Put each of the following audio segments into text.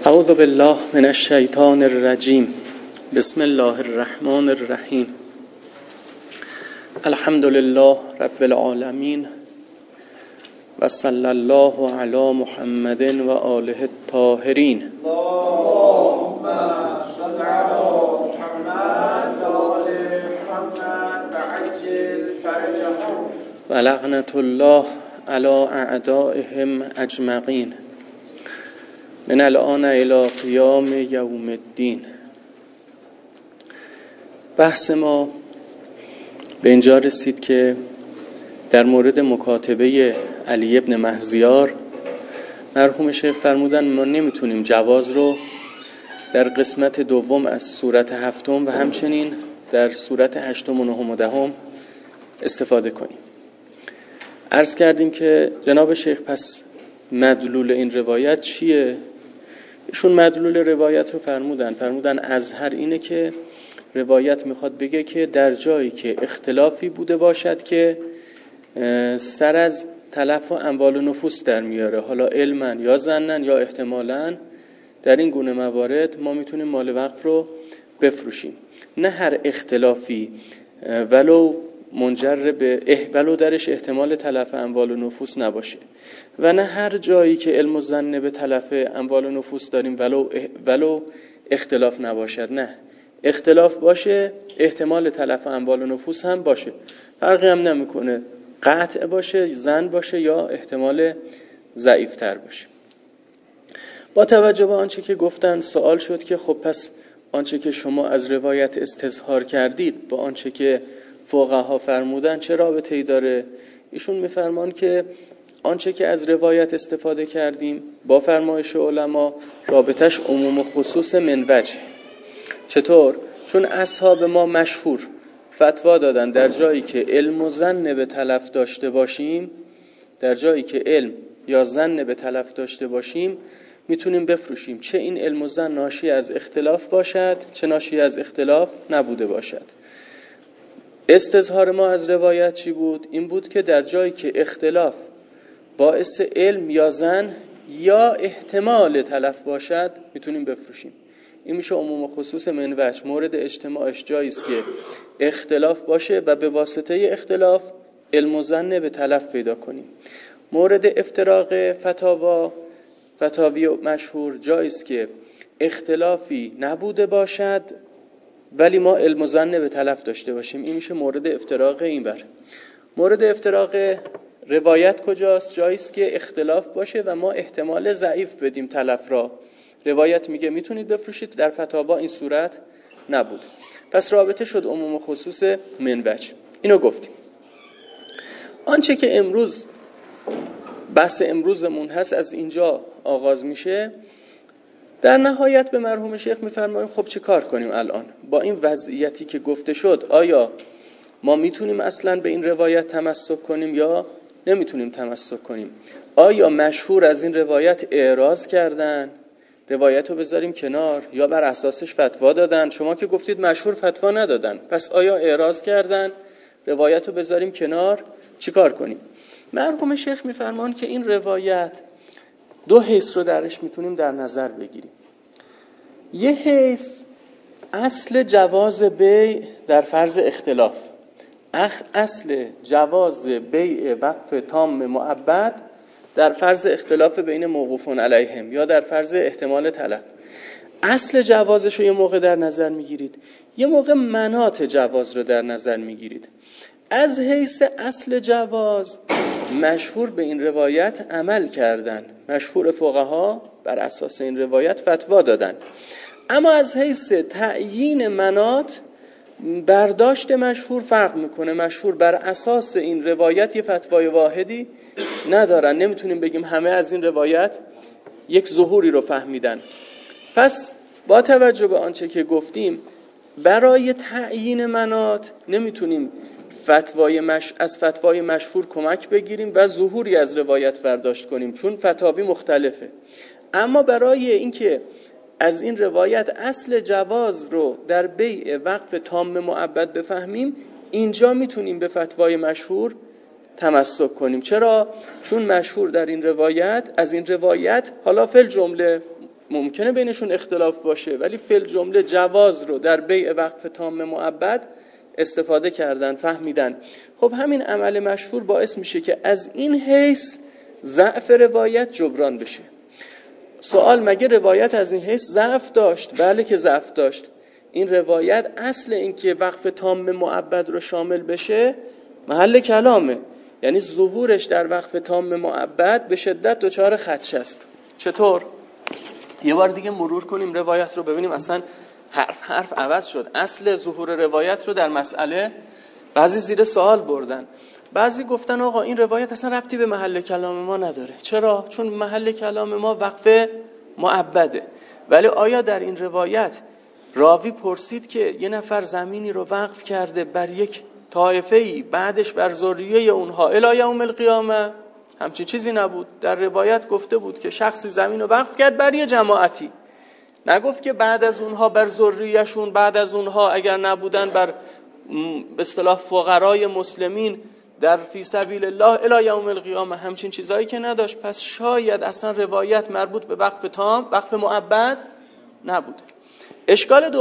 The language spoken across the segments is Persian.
اعوذ بالله من الشیطان الرجیم. بسم الله الرحمن الرحیم. الحمد لله رب العالمین و صلی الله علی محمد و آله الطاهرین. اللهم صل علی محمد و آل محمد و عجل فرجهم و لعنت الله علی اعدائهم اجمعین من الان الی قیام یوم الدین. بحث ما به اینجا رسید که در مورد مکاتبه علی ابن مهزیار مرحوم شیخ فرمودن ما نمیتونیم جواز رو در قسمت دوم از سورت هفتم و همچنین در سورت هشتم و نهم و دهم استفاده کنیم. عرض کردیم که جناب شیخ پس مدلول این روایت چیه؟ ایشون مدلول روایت رو فرمودن ازهر اینه که روایت میخواد بگه که در جایی که اختلافی بوده باشد که سر از تلف و اموال و نفوس در میاره، حالا علمن یا ظنن یا احتمالاً، در این گونه موارد ما میتونیم مال وقف رو بفروشیم. نه هر اختلافی ولو منجر به ولو درش احتمال تلف اموال و نفوس نباشه، و نه هر جایی که علم و ظن به تلف اموال و نفوس داریم ولو اختلاف نباشد. نه، اختلاف باشه احتمال تلف اموال و نفوس هم باشه، فرقی هم نمیکنه قطع باشه، ظن باشه یا احتمال ضعیفتر باشه. با توجه به آنچه که گفتن سوال شد که خب پس آنچه که شما از روایت استظهار کردید با آنچه که فقها فرمودن چه رابطه‌ای داره؟ ایشون میفرمان که آنچه که از روایت استفاده کردیم با فرمایش علما رابطش عموم و خصوص من وجه. چطور؟ چون اصحاب ما مشهور فتوا دادن در جایی که علم و ظن به تلف داشته باشیم، در جایی که علم یا ظن به تلف داشته باشیم میتونیم بفروشیم، چه این علم و ظن ناشی از اختلاف باشد چه ناشی از اختلاف نبوده باشد. استظهار ما از روایت چی بود؟ این بود که در جایی که اختلاف باعث علم یا ظن یا احتمال تلف باشد میتونیم بفروشیم. این میشه عموم و خصوص من وجه. مورد اجتماعش جایی است که اختلاف باشه و به واسطه اختلاف علم و ظن به تلف پیدا کنیم. مورد افتراق فتاوی مشهور جایی است که اختلافی نبوده باشد ولی ما علم و ظن به تلف داشته باشیم. این میشه مورد افتراق اینور. مورد افتراق روایت کجاست؟ جایی است که اختلاف باشه و ما احتمال ضعیف بدیم تلف را. روایت میگه میتونید بفروشید، در فتاوا این صورت نبود. پس رابطه شد عموم و خصوص من وجه. اینو گفتیم. آنچه که امروز بحث امروزمون هست از اینجا آغاز میشه. در نهایت به مرحوم شیخ میفرماییم خب چه کار کنیم الان با این وضعیتی که گفته شد؟ آیا ما میتونیم اصلا به این روایت تمسک کنیم یا نمیتونیم تمسک کنیم؟ آیا مشهور از این روایت اعراض کردن، روایت رو بذاریم کنار، یا بر اساسش فتوا دادن؟ شما که گفتید مشهور فتوا ندادن، پس آیا اعراض کردن، روایت رو بذاریم کنار، چی کار کنیم؟ مرحوم شیخ میفرمان که این روایت دو حیث رو درش میتونیم در نظر بگیریم. یه حیث اصل جواز بیع در فرض اختلاف، اصل جواز بیع وقف تام مؤبد در فرض اختلاف بین موقوفون علیهم یا در فرض احتمال تلف. اصل جوازش رو یه موقع در نظر میگیرید، یه موقع مناط جواز رو در نظر میگیرید. از حیث اصل جواز مشهور به این روایت عمل کردن، مشهور فقها بر اساس این روایت فتوا دادن. اما از حیث تعیین مناط برداشت مشهور فرق میکنه. مشهور بر اساس این روایت یه فتوای واحدی ندارن، نمیتونیم بگیم همه از این روایت یک ظهوری رو فهمیدن. پس با توجه به آنچه که گفتیم برای تعیین مناط نمیتونیم از فتوای مشهور کمک بگیریم و ظهوری از روایت برداشت کنیم، چون فتاوی مختلفه. اما برای اینکه از این روایت اصل جواز رو در بیع وقف تام مؤبد بفهمیم، اینجا میتونیم به فتوای مشهور تمسک کنیم. چرا؟ چون مشهور در این روایت از این روایت حالا فل جمله ممکنه بینشون اختلاف باشه، ولی فی الجمله جواز رو در بیع وقف تام معبد استفاده کردن، فهمیدن. خب همین عمل مشهور باعث میشه که از این حیث ضعف روایت جبران بشه. سوال مگه روایت از این حیث ضعف داشت؟ بله که ضعف داشت. این روایت اصل این که وقف تام معبد رو شامل بشه محل کلامه، یعنی ظهورش در وقف تام معبد به شدت دچار خدشه است. چطور؟ یه بار دیگه مرور کنیم روایت رو، ببینیم اصلا حرف عوض شد. اصل ظهور روایت رو در مسئله بعضی زیر سوال بردن. بعضی گفتن آقا این روایت اصلا ربطی به محل کلام ما نداره. چرا؟ چون محل کلام ما وقف معبده. ولی آیا در این روایت راوی پرسید که یه نفر زمینی رو وقف کرده بر یک طایفه‌ای، بعدش بر ذریه اونها الی یوم القیامه؟ همچین چیزی نبود. در روایت گفته بود که شخصی زمین رو وقف کرد بر یه جماعتی، نگفت که بعد از اونها بر ذریه‌شون، بعد از اونها اگر نبودن بر به اصطلاح فقرای مسلمین در فی سبیل الله الی یوم القیامه. همچین چیزایی که نداشت. پس شاید اصلا روایت مربوط به وقف تام، وقف معبد نبود. اشکال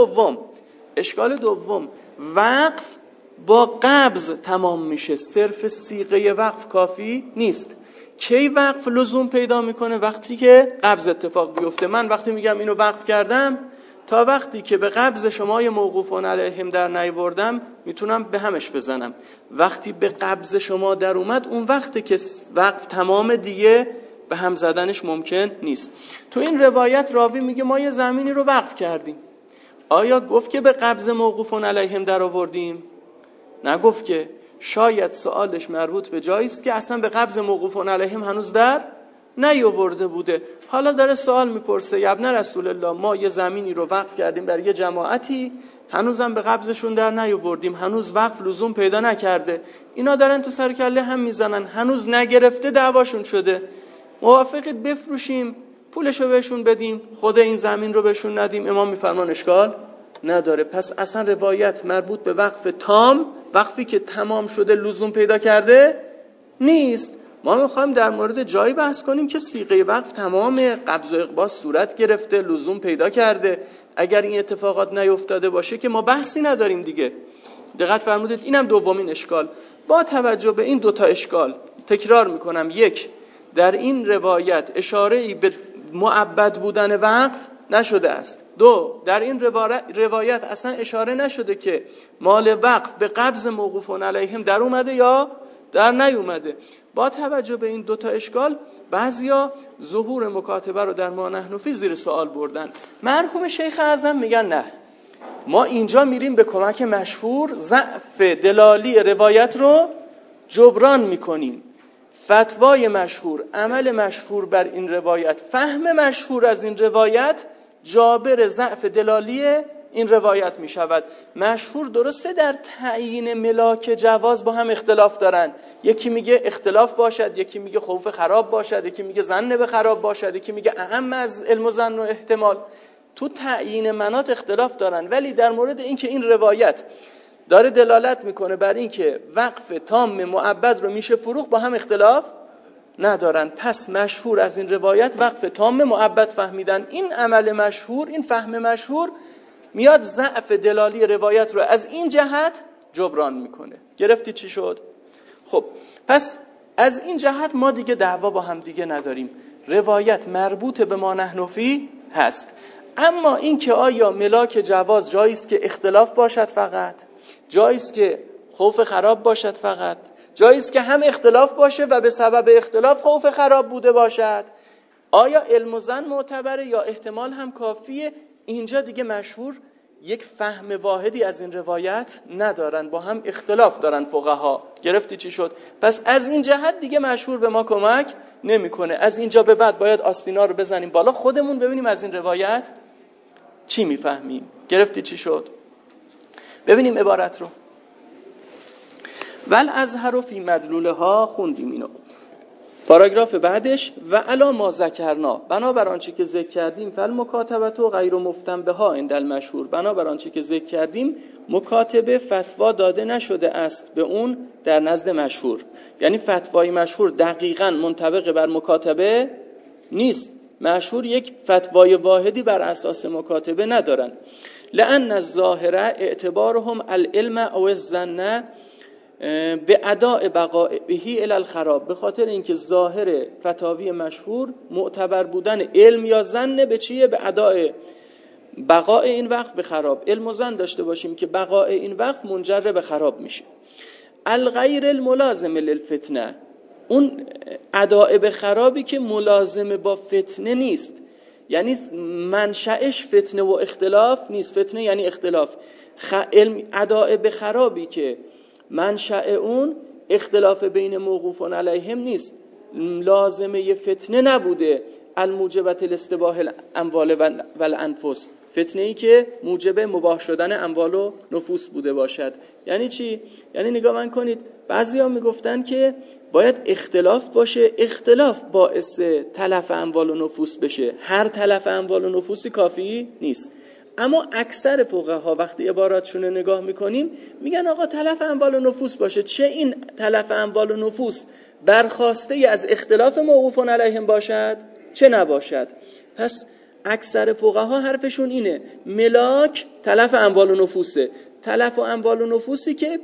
دوم وقف با قبض تمام میشه، صرف صیغه وقف کافی نیست. کی وقف لزوم پیدا میکنه؟ وقتی که قبض اتفاق بیفته. من وقتی میگم اینو وقف کردم، تا وقتی که به قبض شما موقوفون علیهم در نیاوردم میتونم به همش بزنم. وقتی به قبض شما در اومد، اون وقتی که وقف تمام، دیگه به هم زدنش ممکن نیست. تو این روایت راوی میگه ما یه زمینی رو وقف کردیم. آیا گفت که به قبض موقوفون علیهم در آوردیم؟ نگفت که. شاید سوالش مربوط به جایی است که اصلا به قبض موقوفون علیهم هنوز در نیاورده بوده. حالا داره سوال میپرسه یا ابن رسول الله ما یه زمینی رو وقف کردیم بر یه جماعتی، هنوزم به قبضشون در نیاوردیم، هنوز وقف لزوم پیدا نکرده. اینا دارن تو سر کله هم میزنن، هنوز نگرفته دعواشون شده. موافقید بفروشیم، پولشو بهشون بدیم، خود این زمین رو بهشون ندیم؟ امام میفرمان اشکال نداره. پس اصلا روایت مربوط به وقف تام، وقفی که تمام شده لزوم پیدا کرده نیست. ما میخوایم در مورد جایی بحث کنیم که صیغه وقف تمام، قبض و اقباض صورت گرفته، لزوم پیدا کرده. اگر این اتفاقات نیفتاده باشه که ما بحثی نداریم دیگه. دقت فرمودید. اینم دومین اشکال. با توجه به این دوتا اشکال تکرار میکنم: یک، در این روایت اشاره‌ای به معبد بودن وقف نشده است. دو، در این روایت اصلا اشاره نشده که مال وقف به قبض موقوفون علیهم در اومده یا در نیومده. با توجه به این دوتا اشکال بعضیا ظهور مکاتبه رو در ما نحن فی زیر سوال بردن. مرحوم شیخ اعظم میگن نه، ما اینجا میریم به کمک مشهور ضعف دلالی روایت رو جبران میکنیم. فتوای مشهور، عمل مشهور بر این روایت، فهم مشهور از این روایت جابر ضعف دلالی این روایت می شود. مشهور درسته در تعیین ملاک جواز با هم اختلاف دارن. یکی میگه اختلاف باشد، یکی میگه خوف خراب باشد، یکی میگه ظن به خراب باشد، یکی میگه اهم از علم و ظن و احتمال. تو تعیین مناط اختلاف دارن. ولی در مورد این که این روایت داره دلالت میکنه بر این که وقف تام معبد رو میشه فروخت، با هم اختلاف ندارن. پس مشهور از این روایت وقف تام معبد فهمیدن. این عمل مشهور، این فهم مشهور میاد ضعف دلالی روایت رو از این جهت جبران میکنه. گرفتی چی شد؟ خب پس از این جهت ما دیگه دعوا با هم دیگه نداریم. روایت مربوط به ما نحن فی هست. اما این که آیا ملاک جواز جاییست که اختلاف باشد فقط، جاییست که خوف خراب باشد فقط، جاییست که هم اختلاف باشه و به سبب اختلاف خوف خراب بوده باشد، آیا علم و ظن معتبره یا احتمال هم کافیه، اینجا دیگه مشهور یک فهم واحدی از این روایت ندارن، با هم اختلاف دارن فقها. گرفتی چی شد؟ پس از این جهت دیگه مشهور به ما کمک نمیکنه. از اینجا به بعد باید آستینا رو بزنیم بالا، خودمون ببینیم از این روایت چی میفهمیم. گرفتی چی شد؟ ببینیم عبارت رو. ول ازهر فی مدلوله ها خوندیم اینو. پاراگراف بعدش و علا ما ذکرنا، بنابر آنچه که ذکر کردیم، فل مکاتبه و غیر مفتن بها عند المشهور، بنابر آنچه که ذکر کردیم مکاتبه فتوا داده نشده است به اون در نزد مشهور. یعنی فتوای مشهور دقیقاً منطبق بر مکاتبه نیست. مشهور یک فتوای واحدی بر اساس مکاتبه ندارن. لأن الظاهر اعتبارهم العلم او الظن به اداء بقائه الی الخراب، به خاطر اینکه ظاهر فتاوی مشهور معتبر بودن علم یا ظن به چیه؟ به اداء بقاء این وقت به خراب. علم و ظن داشته باشیم که بقاء این وقت منجر به خراب میشه. الغیر الملازم للفتنه، اون اداء به خرابی که ملازم با فتنه نیست، یعنی منشأش فتنه و اختلاف نیست. فتنه یعنی اختلاف. علم اداء به خرابی که منشأ اون اختلاف بین موقوفون علیهم نیست، لازمه فتنه نبوده، الموجبت الاستباح الاموال و الانفس، فتنه ای که موجب مباح شدن اموال و نفوس بوده باشد. یعنی چی؟ یعنی نگاه من کنید، بعضیا میگفتن که باید اختلاف باشه، اختلاف باعث تلف اموال و نفوس بشه، هر تلف اموال و نفوسی کافی نیست. اما اکثر فقها وقتی عباراتشون رو نگاه میکنیم میگن آقا تلف اموال و نفوس باشه، چه این تلف اموال و نفوس برخواسته از اختلاف موقوفون علیهم باشد چه نباشد. پس اکثر فقها حرفشون اینه ملاک تلف اموال و نفوسه، تلف اموال و نفوسی که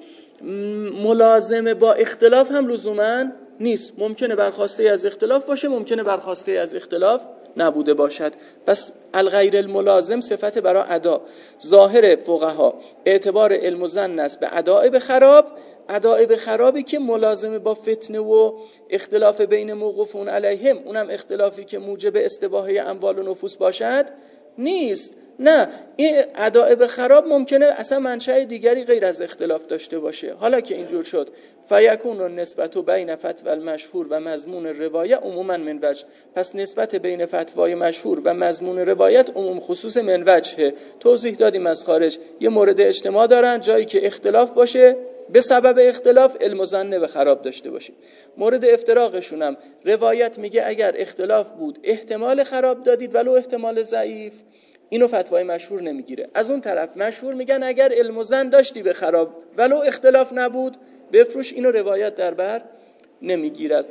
ملازمه با اختلاف هم لزوما نیست، ممکنه برخواسته از اختلاف باشه، ممکنه برخواسته از اختلاف نبوده باشد. پس الغیر الملازم صفت برای ادا. ظاهر فقها اعتبار علم و ظن است به اداء به خراب، اداء به خرابی که ملازمه با فتنه و اختلاف بین موقوفون علیهم، اونم اختلافی که موجب استباحه اموال و نفوس باشد نیست. نه، این اداء به خراب ممکنه اصلا منشأ دیگری غیر از اختلاف داشته باشه. حالا که اینجور شد فیکون النسبت بین فتوی المشهور و مضمون روایت عموما من وجه، پس نسبت بین فتوای مشهور و مضمون روایت عموم خصوص من وجهه. توضیح دادیم از خارج، یه مورد اجتماع دارن، جایی که اختلاف باشه به سبب اختلاف علم و ظن به خراب داشته باشیم. مورد افتراقشون هم روایت میگه اگر اختلاف بود احتمال خراب دادید ولو احتمال ضعیف، اینو فتوای مشهور نمیگیره. از اون طرف مشهور میگن اگر علم و ظن داشتی به خراب ولو اختلاف نبود بفروش، اینو روایت در بر نمیگیرد.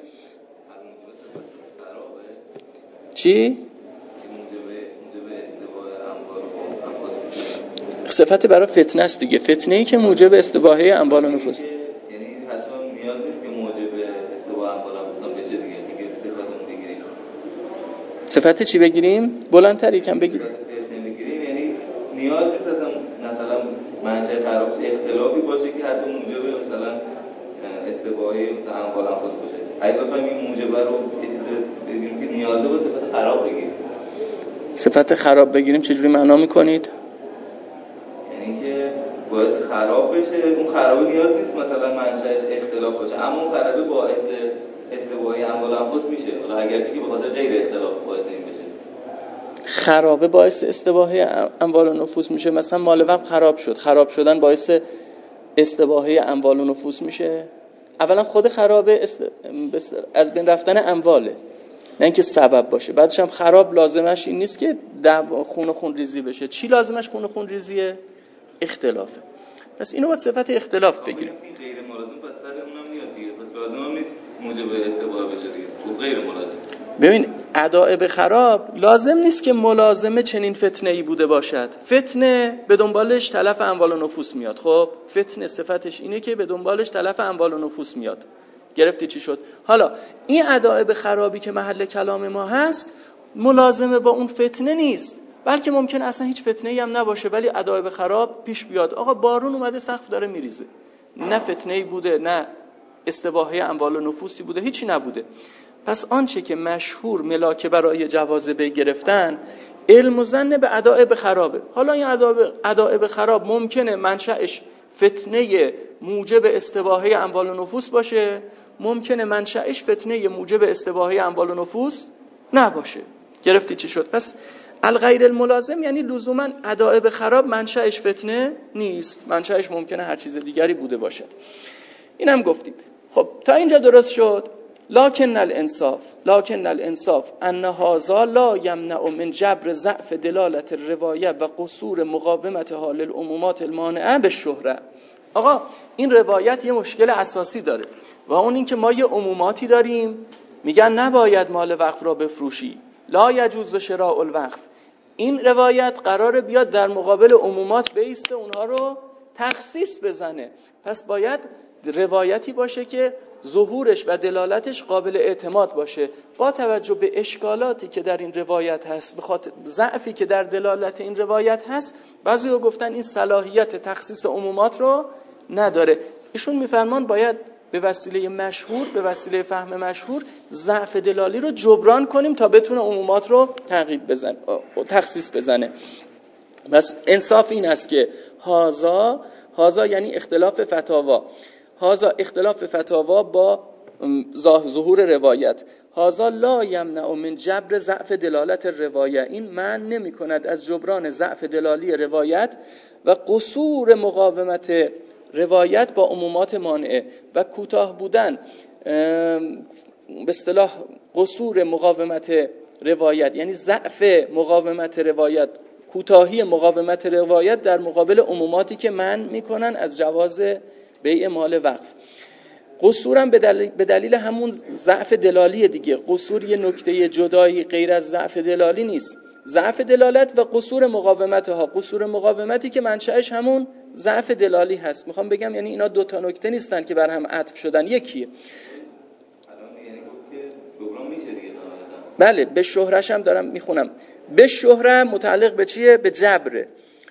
چی؟ صفت برای فتنه است دیگه، فتنه ای که موجب استباحه اموال و نفوس، یعنی حتما نیاز نیست که موجب استباحه اموال و نفوس بشه دیگه، میگه صفتمون بگیریم. صفت چی بگیریم؟ بلندتر یکم بگیریم. فتنه بگیریم یعنی نیاز نیست مثلا منشأ خرابش اختلافی باشه که حتی موجب مثلا استباحه مثلا اموال و نفوس باشه. اگه بخوایم این موجب رو یه چیز بگیریم که نیازه به صفت خراب بگیریم. صفت خراب بگیریم چجوری معنا میکنید؟ اینکه باعث خراب بشه، اون خرابی نیاز نیست مثلا منشأش اختلاف باشه، اما اون خرابی باعث استباحه اموال و نفوس میشه، حالا اگرچه که به خاطر غیر اختلاف باعث این بشه. خرابه باعث استباحه اموال و نفوس میشه، مثلا مال وقت خراب شد، خراب شدن باعث استباحه اموال و نفوس میشه. اولا خود خرابه از بین رفتن امواله، نه اینکه سبب باشه. بعدش هم خراب لازمش این نیست که خون ریزی بشه. چی لازمش خون ریزیه؟ اختلافه. پس اینو باید صفت اختلاف بگیریم. غیر ملازم پس سر اونم میاد دیگه، پس لازم هم نیست موجب استباحه بشه دیگه، تو غیر ملازم. ببین اداء به خراب لازم نیست که ملازمه چنین فتنه‌ای بوده باشد. فتنه به دنبالش تلف اموال و نفوس میاد. خب فتنه صفتش اینه که به دنبالش تلف اموال و نفوس میاد. گرفتی چی شد؟ حالا این اداء به خرابی که محل کلام ما هست ملازمه با اون فتنه نیست، بلکه ممکن اصلا هیچ فتنه‌ای هم نباشه ولی اداء به خراب پیش بیاد. آقا بارون اومده سقف داره میریزه، نه فتنه‌ای بوده نه استباحه اموال و نفوسی بوده، هیچی نبوده. پس آنچه که مشهور ملاکه برای جواز بی گرفتن علم و ظن به اداء به خرابه. حالا این اداء به خراب ممکنه منشأش فتنه موجب استباحه اموال و نفوس باشه، ممکنه منشأش فتنه موجب استباحه اموال و نفوس نباشه. گرفتی چی شد؟ پس الغیر الملازم یعنی لزوما اداء به خراب منشأش فتنه نیست، منشأش ممکنه هر چیز دیگری بوده باشد. اینم گفتیم. خب تا اینجا درست شد. لکن الانصاف ان هذا لا یمنع من جبر ضعف دلالت الروایه و قصور مقاومت حال العمومات المانعه بالشهره. آقا این روایت یه مشکل اساسی داره و اون این که ما یه عموماتی داریم میگن نباید مال وقف را بفروشی، لا یجوز شراء الوقف. این روایت قراره بیاد در مقابل عمومات بیسته اونها رو تخصیص بزنه. پس باید روایتی باشه که ظهورش و دلالتش قابل اعتماد باشه. با توجه به اشکالاتی که در این روایت هست، به خاطر ضعفی که در دلالت این روایت هست، بعضی‌ها گفتن این صلاحیت تخصیص عمومات رو نداره. ایشون میفرمان باید به وسیله مشهور، به وسیله فهم مشهور ضعف دلالی رو جبران کنیم تا بتونه عمومات رو تخصیص بزنه. بس انصاف این است که هازا یعنی اختلاف فتاوا، هازا اختلاف فتاوا با ظهور روایت. هازا لا یمنع من جبر ضعف دلالت روایه، این معنی نمی کند از جبران ضعف دلالی روایت و قصور مقاومت روایت با عمومات مانعه و کوتاه بودن به اصطلاح قصور مقاومت روایت، یعنی ضعف مقاومت روایت، کوتاهی مقاومت روایت در مقابل عموماتی که منع میکنن از جواز بیع مال وقف. قصورم به دلیل همون ضعف دلالی دیگه. قصور یه نکته جدایی غیر از ضعف دلالی نیست. ضعف دلالت و قصور مقاومتها، قصور مقاومتی که منشأش همون ضعف دلالی هست. میخوام بگم یعنی اینا دو تا نکته نیستن که بر هم عطف شدن، یکیه. بله، به شهرش هم دارم میخونم. به شهره متعلق به چیه؟ به جبره.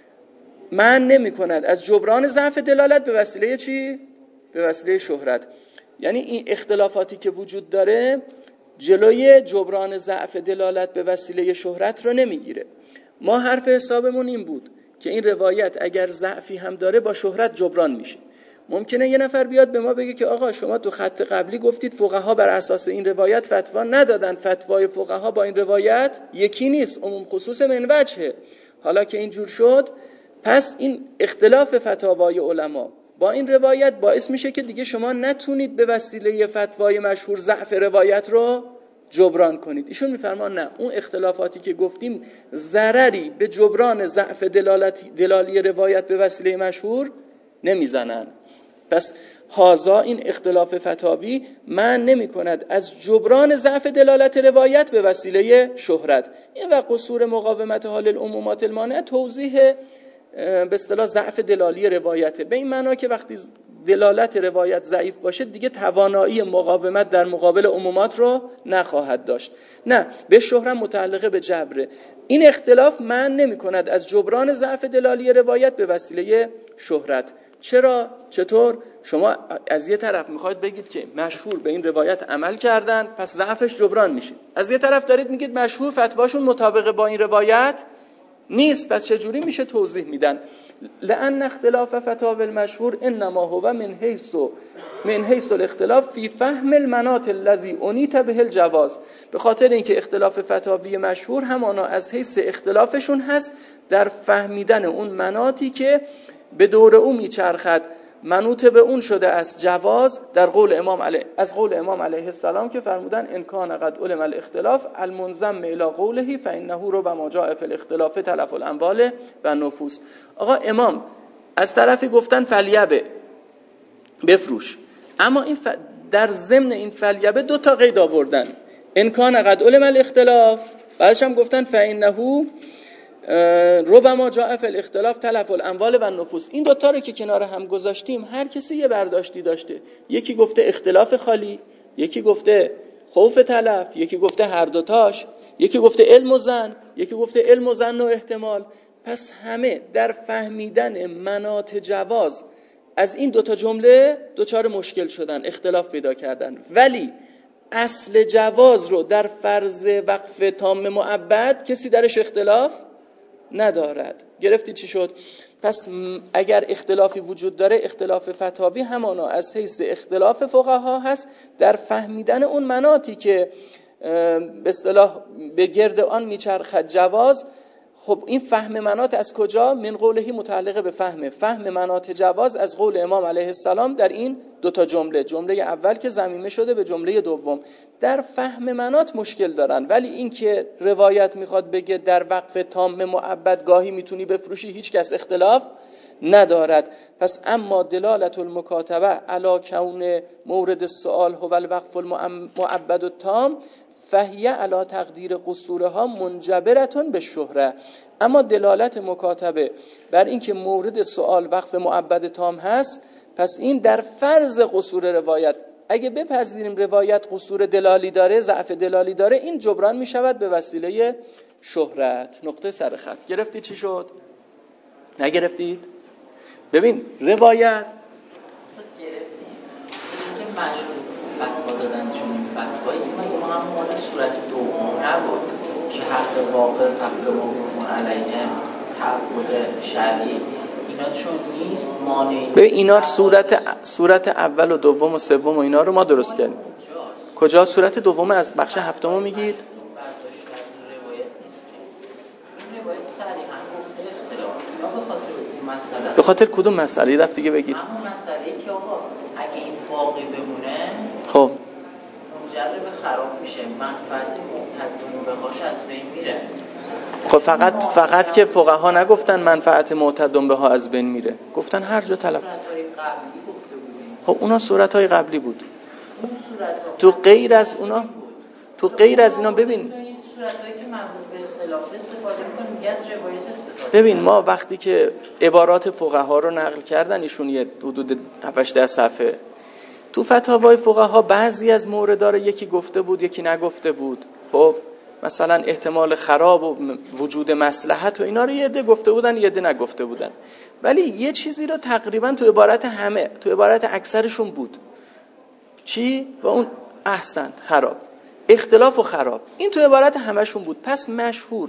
من نمی کند از جبران ضعف دلالت به وسیله چی؟ به وسیله شهرت. یعنی این اختلافاتی که وجود داره جلوی جبران ضعف دلالت به وسیله شهرت رو نمیگیره. ما حرف حسابمون این بود که این روایت اگر ضعفی هم داره با شهرت جبران میشه. ممکنه یه نفر بیاد به ما بگه که آقا شما تو خط قبلی گفتید فقها بر اساس این روایت فتوا ندادن، فتوای فقها با این روایت یکی نیست، عموم خصوص من وجهه. حالا که اینجور شد، پس این اختلاف فتاوای علما با این روایت باعث میشه که دیگه شما نتونید به وسیله فتوای مشهور ضعف روایت رو جبران کنید. ایشون میفرمان نه، اون اختلافاتی که گفتیم ضرری به جبران ضعف دلالی روایت به وسیله مشهور نمیزنن. پس هازا این اختلاف فتاوی من نمی کند از جبران ضعف دلالت روایت به وسیله شهرت. این و قصور مقاومت حال العمومات المانعه توضیح به اصطلاح ضعف دلالی روایته، به این معنا که وقتی دلالت روایت ضعیف باشه دیگه توانایی مقاومت در مقابل عمومات رو نخواهد داشت. نه، به شهرت متعلقه به جبره. این اختلاف من نمی کند از جبران ضعف دلالی روایت به وسیله شهرت. چرا؟ چطور؟ شما از یه طرف میخواید بگید که مشهور به این روایت عمل کردن پس ضعفش جبران میشه، از یه طرف دارید میگید مشهور فتواشون مطابق با این روایت نیست، پس چجوری میشه توضیح میدن؟ لأن اختلاف فتاوی المشهور انما هو من حیث الاختلاف فی فهم المناط الذی انیت به الجواز. به خاطر اینکه اختلاف فتاوی مشهور همانا از حیث اختلافشون هست در فهمیدن اون مناطی که به دور او میچرخد، منوط به اون شده از جواز، در قول امام علیه السلام که فرمودن ان کان قد علم الاختلاف المنظم الی قوله فانه ربما جاء فی الاختلاف تلف الاموال و النفوس. آقا امام از طرفی گفتن فلیبه، بفروش، اما این در ضمن این فلیبه دو تا قید آوردن، ان کان قد علم الاختلاف، بعدش هم گفتن فانه ربما جاء فی الاختلاف تلف الاموال و النفوس. این دوتا رو که کنار هم گذاشتیم هر کسی یه برداشتی داشته، یکی گفته اختلاف خالی، یکی گفته خوف تلف، یکی گفته هر دوتاش، یکی گفته علم و ظن، یکی گفته علم و ظن و احتمال. پس همه در فهمیدن مناط جواز از این دوتا جمله دوچار مشکل شدن، اختلاف پیدا کردن. ولی اصل جواز رو در فرض وقف تام مؤبد کسی درش اختلاف ندارد. گرفتی چی شد؟ پس اگر اختلافی وجود داره، اختلاف فتاوی همانا از حیث اختلاف فقها هست در فهمیدن اون مناطی که به اصطلاح به گرد آن میچرخد جواز. خب این فهم مناط از کجا؟ من قولهی متعلقه به فهم مناط جواز از قول امام علیه السلام در این دوتا جمله اول که ضمیمه شده به جمله دوم. در فهم مناط مشکل دارن، ولی این که روایت میخواد بگه در وقف تام مؤبد گاهی میتونی بفروشی، هیچ کس اختلاف ندارد. پس اما دلالت المکاتبه علی کون مورد السؤال هو الوقف المؤبد التام فهیه علی تقدیر قصورها منجبرتون به شهره. اما دلالت مکاتبه بر اینکه مورد سوال وقف معبد تام هست، پس این در فرض قصور روایت، اگه بپذیریم روایت قصور دلالی داره، ضعف دلالی داره، این جبران می شود به وسیله شهرت. نقطه سر خط. گرفتید چی شد؟ نگرفتید؟ ببین روایت گرفتیم که مشهور فتوا دادن، چون فتوایی ما هم مال صورت دوم نبود که حق واقع فتوا موقوف علیه تعبد شرعی، اینا چون نیست مانعی. به اینا صورت اول و دوم و سوم و اینا رو ما درست کردیم. کجا؟ صورت دوم از بخش هفتم میگید؟ به خاطر کدوم مسئله؟ یه دفعه دیگه بگید. همون مسئله‌ای که آقا اگه این باقی بمونه خب منجر به خراب میشه، منفعت مقتدم بهاش از بین میره. خب فقط که فقها نگفتن منفعت معتدم بها از بین میره، گفتن هر جا تلف. خب اونا صورت‌های قبلی بود. تو غیر از اینا ببین صورتایی که مربوط به اختلاف استفاده می‌کنیم میگه از روایت استفاده. ببین ما وقتی که عبارات فقها رو نقل کردن، ایشون یه حدود 7-8 صفحه تو فتاوای فقها بعضی از موردا رو یکی گفته بود یکی نگفته بود. خب مثلا احتمال خراب و وجود مصلحت و اینا رو یه عده گفته بودن یه عده نگفته بودن، ولی یه چیزی رو تقریبا تو عبارت اکثرشون بود. چی؟ و اون احسن خراب، اختلاف و خراب، این تو عبارت همشون بود. پس مشهور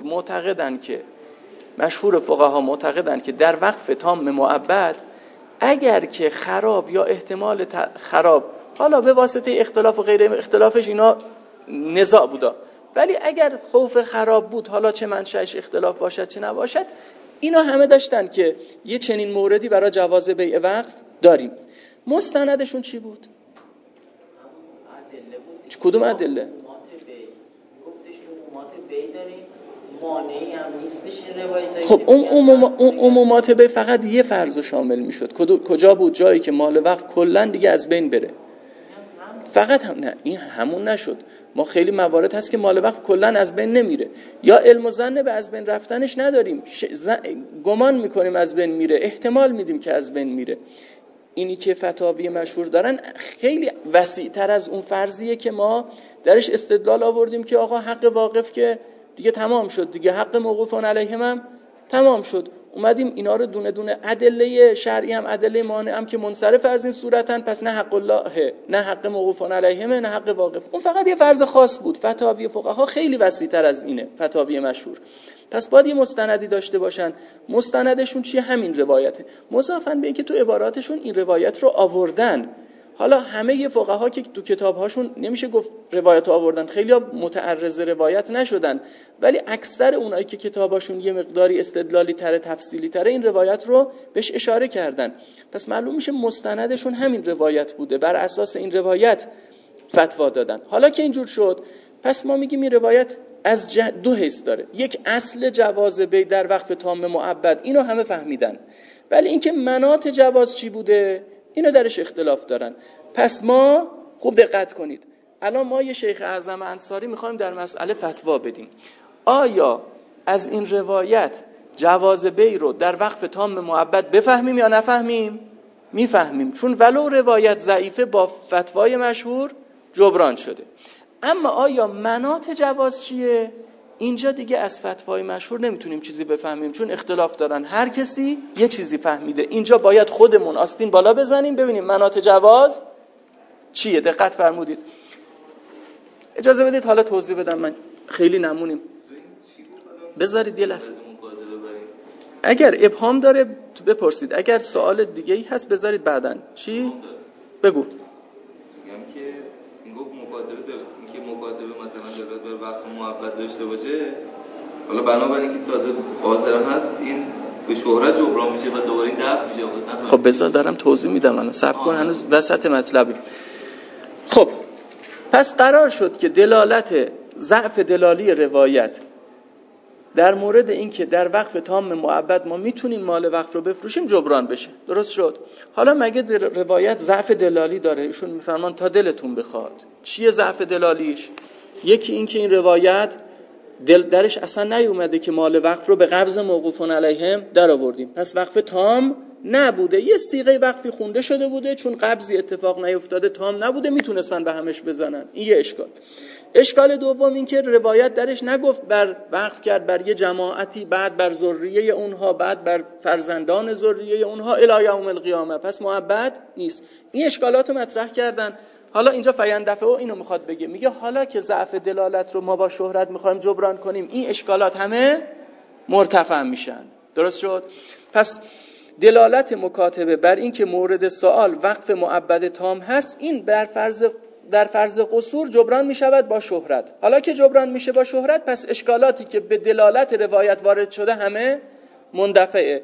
فقها معتقدن که در وقف تام معبد اگر که خراب یا احتمال خراب، حالا به واسطه اختلاف و غیر اختلافش اینا نزاع بودا، ولی اگر خوف خراب بود، حالا چه منشأش اختلاف باشد چه نباشد، اینا همه داشتن که یه چنین موردی برای جواز بیع وقف داریم. مستندشون چی بود؟ کدوم ادله؟ خب اون عمومات به فقط یه فرض شامل میشد. کجا بود؟ جایی که مال وقف کلا دیگه از بین بره. فقط نه، این همون نشد. ما خیلی موارد هست که مال وقف کلا از بین نمیره، یا علم و ظن به از بین رفتنش نداریم، گمان میکنیم از بین میره، احتمال میدیم که از بین میره. اینی که فتاوی مشهور دارن خیلی وسیع‌تر از اون فرضیه که ما درش استدلال آوردیم که آقا حق واقف که دیگه تمام شد دیگه، حق موقوفان علیهم هم تمام شد. اومدیم اینا رو دونه دونه، ادله شرعی هم ادله مانع هم که منصرف از این صورتن، پس نه حق الله نه حق موقوفان علیهم نه حق واقف. اون فقط یه فرض خاص بود. فتاوی فقها خیلی وسیع‌تر از اینه، فتاوی مشهور. پس باید یه مستندی داشته باشن. مستندشون چیه؟ همین روایته، مضافاً به اینکه تو عباراتشون این روایت رو آوردن. حالا همه فقها که تو کتاب‌هاشون نمیشه گفت روایت آوردن، خیلی‌ها متعرض روایت نشدن، ولی اکثر اونایی که کتاباشون یه مقداری استدلالی تره، تفصیلی تره، این روایت رو بهش اشاره کردن. پس معلوم میشه مستندشون همین روایت بوده، بر اساس این روایت فتوا دادن. حالا که اینجور شد، پس ما میگیم این روایت از دو حیث داره. یک، اصل جواز بیع در وقف تام معبد، اینو همه فهمیدن، ولی اینکه مناط جواز چی بوده اینو درش اختلاف دارن. پس ما خوب دقت کنید، الان ما یه شیخ اعظم انصاری میخوایم در مسئله فتوا بدیم. آیا از این روایت جواز بیع رو در وقف تام معبد بفهمیم یا نفهمیم؟ میفهمیم، چون ولو روایت ضعیفه با فتوای مشهور جبران شده. اما آیا مناط جواز چیه؟ اینجا دیگه از فتوای مشهور نمیتونیم چیزی بفهمیم، چون اختلاف دارن، هر کسی یه چیزی فهمیده. اینجا باید خودمون آستین بالا بزنیم ببینیم مناط جواز چیه. دقت فرمودید. اجازه بدید حالا توضیح بدم، من خیلی نمونیم، بذارید یه لحظه. اگر ابهام داره بپرسید، اگر سوال دیگه ای هست بذارید بعدن. چی؟ بگو. میگم که این گفت مکاتبه داره، اینکه مکاتبه مثلا داره بر وقت معبد داشته باشه، حالا بنابراین که تازه حاضرم هست این به شهرت جبران میشه و دوباره این دفع میشه. خب بذار دارم توضیح میدم، الان صبر کن، هنوز وسط مطلبی. خب پس قرار شد که دلالت ضعف دلالی روایت در مورد اینکه در وقف تام معبد ما میتونیم مال وقف رو بفروشیم جبران بشه. درست شد؟ حالا مگه روایت ضعف دلالی داره؟ ایشون میفرمان تا دلتون بخواد. چیه ضعف دلالیش؟ یکی این که این روایت درش اصلا نیومده که مال وقف رو به قبض موقوفون علیهم در آوردیم، پس وقف تام نبوده، یه صیغه وقفی خونده شده بوده، چون قبضی اتفاق نیفتاده تام نبوده، میتونستن به همش بزنن. این یه اشکال. اشکال دوم این که روایت درش نگفت بر وقف کرد بر یه جماعتی، بعد بر ذریه اونها، بعد بر فرزندان ذریه اونها الی یوم القیامه، پس معبد نیست. این اشکالات رو مطرح کردن. حالا اینجا فیندفعه اینو میخواد بگه، میگه حالا که ضعف دلالت رو ما با شهرت میخوایم جبران کنیم، این اشکالات همه مرتفع میشن. درست شد؟ پس دلالت مکاتبه بر این که مورد سوال وقف معبد تام هست، این در فرض قصور جبران میشود با شهرت. حالا که جبران میشه با شهرت، پس اشکالاتی که به دلالت روایت وارد شده همه مندفعه.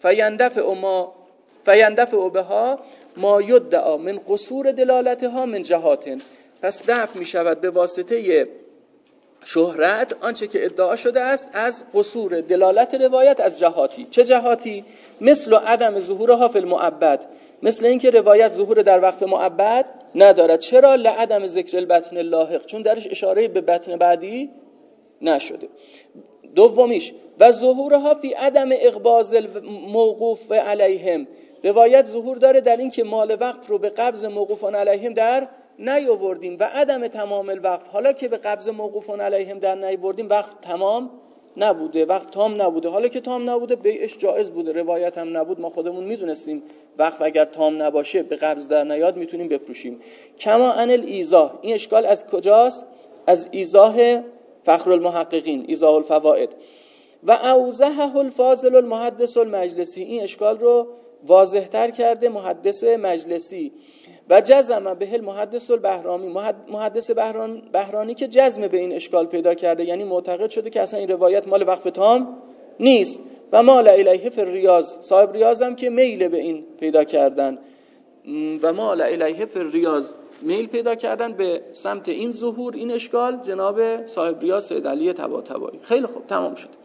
فیندفع بها ما یدعا من قصور دلالتها من جهاتن، پس دفع می شود به واسطه شهرت آنچه که ادعا شده است از قصور دلالت روایت از جهاتی. چه جهاتی؟ مثل عدم ظهورها فی المعبد، مثل اینکه روایت ظهور در وقف معبد ندارد. چرا؟ لعدم ذکر البطن اللاحق، چون درش اشاره به بطن بعدی نشده. دومیش و ظهورها فی عدم اقباض الموقوف علیهم، روایت ظهور داره در این که مال وقف رو به قبض موقوفان علیهم در نیاوردیم و عدم تمام الوقف. حالا که به قبض موقوفان علیهم در نیاوردیم، وقف تمام نبوده، وقف تام نبوده. حالا که تام نبوده، بیعش جایز بوده، روایت هم نبود، ما خودمون میدونستیم وقف اگر تام نباشه به قبض در نیاد میتونیم بفروشیم. کما ان الایضاح، این اشکال از کجاست؟ از ایضاح فخر المحققین، ایضاح الفوائد. و اوضحه الفاضل المحدث المجلسی، این اشکال رو واضح تر کرده محدث مجلسی. و جزم به المحدث البهرامی، محدث بهرانی که جزم به این اشکال پیدا کرده، یعنی معتقد شده که اصلا این روایت مال وقف تام نیست. و مال الیه فی الریاض، صاحب ریاض هم که میل به این پیدا کردن، و مال الیه فی الریاض، میل پیدا کردن به سمت این ظهور این اشکال جناب صاحب ریاض سید علی طباطبایی. خیلی خوب، تمام شد.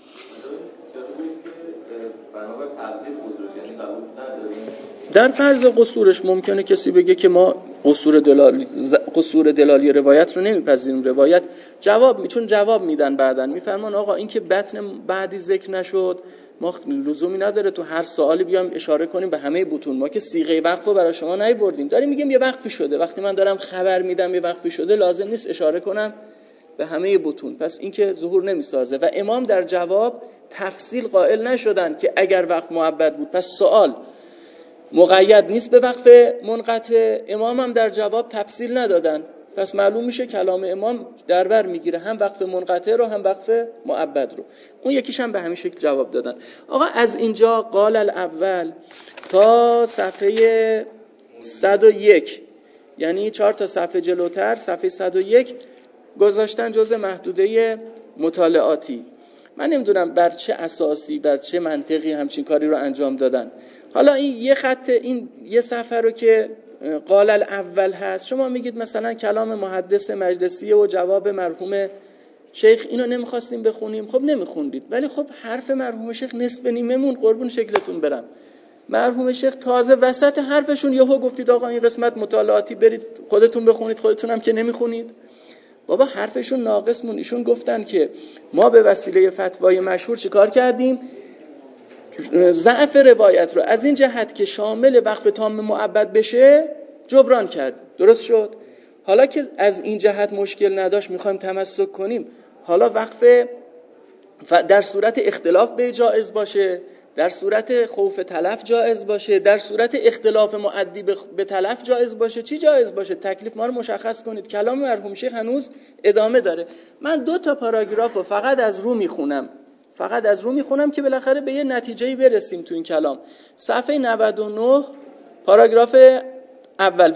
در فرض قصورش ممکنه کسی بگه که ما قصور دلالی روایت رو نمیپذیریم. روایت چون جواب میدن بعدن میفرمان آقا این که بطن بعدی ذکر نشد، ما لزومی نداره تو هر سوالی بیام اشاره کنیم به همه بطون. ما که صیغه وقف رو برای شما نیاوردیم، داریم میگیم یه وقفی شده. وقتی من دارم خبر میدم یه وقفی شده، لازم نیست اشاره کنم به همه بطون. پس این که ظهور نمیسازه. و امام در جواب تفصیل قائل نشدن که اگر وقف معبد بود پس سوال مقید نیست به وقف منقطع. امام هم در جواب تفصیل ندادن، پس معلوم میشه کلام امام در بر میگیره هم وقف منقطع رو هم وقف معبد رو. اون یکیش هم به همین شکل جواب دادن. آقا از اینجا قال الاول تا صفحه 101، یعنی 4 تا صفحه جلوتر، صفحه 101 گذاشتن جزء محدوده مطالعاتی. من نمیدونم بر چه اساسی، بر چه منطقی همچین کاری رو انجام دادن. حالا این یه خط، این یه صفحه رو که قال الاول هست، شما میگید مثلا کلام محدث مجلسی و جواب مرحوم شیخ، اینو نمیخواستیم بخونیم. خب نمیخوندید، ولی خب حرف مرحوم شیخ نصف نیممون، قربون شکلتون برم. مرحوم شیخ تازه وسط حرفشون یهو گفتید آقا این قسمت مطالعاتی، برید خودتون بخونید. خودتون هم که نمیخونید. بابا حرفشون ناقص مون. ایشون گفتن که ما به وسیله فتوای مشهور چیکار کردیم؟ ضعف روایت رو از این جهت که شامل وقف تام معبد بشه جبران کرد. درست شد؟ حالا که از این جهت مشکل نداشت میخوایم تمسک کنیم، حالا وقف در صورت اختلاف به جایز باشه، در صورت خوف تلف جایز باشه، در صورت اختلاف معدی به تلف جایز باشه. چی جایز باشه؟ تکلیف ما رو مشخص کنید. کلام مرحوم شیخ هنوز ادامه داره. من 2 تا پاراگراف رو فقط از رو میخونم که بالاخره به یه نتیجه‌ای برسیم تو این کلام. صفحه 99 پاراگراف اول،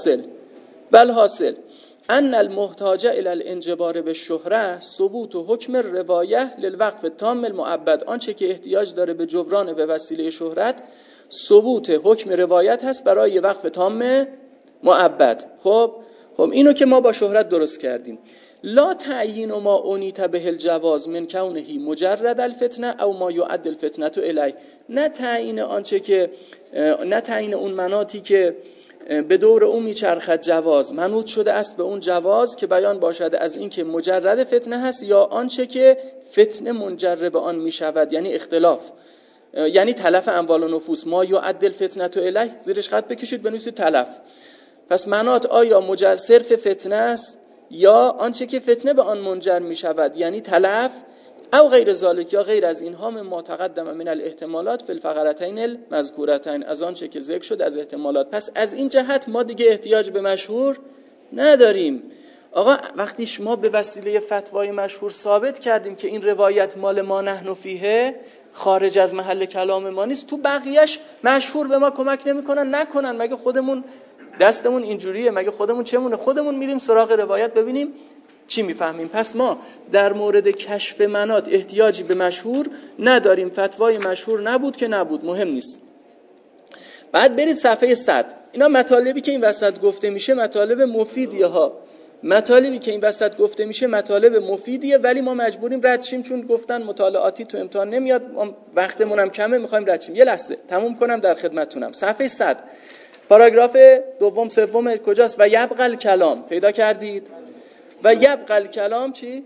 والحاصل ان المحتاج الى الانجبار بالشهره ثبوت حکم روایه للوقف تام المعبد، آنچه که احتیاج داره به جبران به وسیله شهرت ثبوت حکم روایت هست برای وقف تام معبد. خب اینو که ما با شهرت درست کردیم. لا تعیین ما اونیت به الجواز من کونه مجرد الفتنه او ما یعد الفتنه الی، نه تعیین اون مناطی که به دور او میچرخد جواز، منوط شده است به اون جواز که بیان باشد از این که مجرد فتنه هست یا آنچه که فتنه منجر به آن میشود، یعنی اختلاف، یعنی تلف اموال و نفوس. ما یعدل فتنه الیه، زیرش خط بکشید بنویسید تلف. پس منات آیا صرف فتنه است یا آنچه که فتنه به آن منجر میشود، یعنی تلف، او غیر ذالک، یا غیر از اینها، من ما تقدم من الاحتمالات فی الفقرتین المذکورتین، از آنچه که ذکر شد از احتمالات. پس از این جهت ما دیگه احتیاج به مشهور نداریم. آقا وقتی شما به وسیله فتوای مشهور ثابت کردیم که این روایت مال ما نحن فیه، خارج از محل کلام ما نیست، تو بقیهش مشهور به ما کمک نکنن. مگه خودمون دستمون اینجوریه؟ مگه خودمون چمونه؟ خودمون میریم سراغ روایت ببینیم چی میفهمیم. پس ما در مورد کشف منات احتیاجی به مشهور نداریم. فتوای مشهور نبود که نبود، مهم نیست. بعد برید صفحه 100. اینا مطالبی که این وسط گفته میشه مطالب مفیدیه ها. مطالبی که این وسط گفته میشه مطالب مفیدیه، ولی ما مجبوریم رد شیم چون گفتن مطالعاتی تو امتحان نمیاد، وقتمون هم کمه، میخوایم رد شیم. یه لحظه تموم کنم در خدمتتونم. صفحه 100 پاراگراف دوم سوم کجاست؟ و یبقى الکلام. پیدا کردید؟ و یبقى الکلام چی؟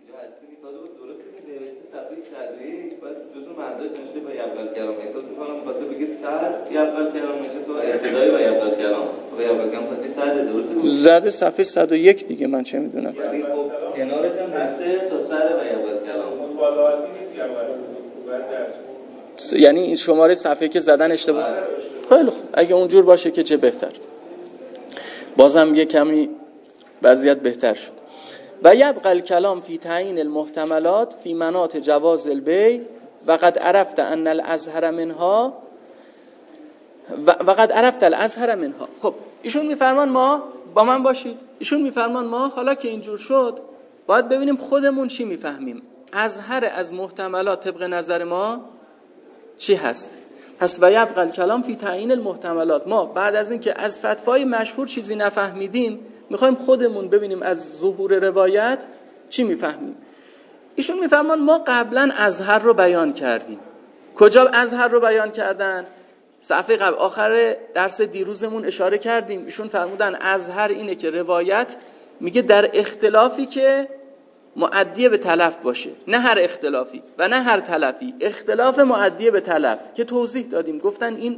زده صفحه 101 دیگه، من چه میدونم. یعنی خب کنارش هم نوشته تا سر و یبقى الکلام مطالعاتی نیست، یعنی این شماره صفحه که زدن اشتباه. خیلی خوب، اگه اونجور باشه که چه بهتر. بازم یه کمی وضعیت بهتر شد. و یبقى الکلام فی تعیین المحتملات فی مناط جواز البیع و قد عرفت ان الازهر منها و قد عرفت الازهر منها. خب ایشون میفرمان ما، با من باشید، ایشون میفرمان ما حالا که اینجور شد باید ببینیم خودمون چی میفهمیم. ازهر از محتملات طبق نظر ما چی هست؟ پس و یبقى الکلام فی تعیین المحتملات. ما بعد از این که از فتوای مشهور چیزی نفهمیدیم میخوایم خودمون ببینیم از ظهور روایت چی میفهمیم. ایشون میفرمان ما قبلا ازهر رو بیان کردیم. کجا ازهر رو بیان کردن؟ صفحه قبل آخر درس دیروزمون اشاره کردیم. ایشون فرمودن ازهر اینه که روایت میگه در اختلافی که مؤدی به تلف باشه، نه هر اختلافی و نه هر تلفی، اختلاف مؤدی به تلف که توضیح دادیم. گفتن این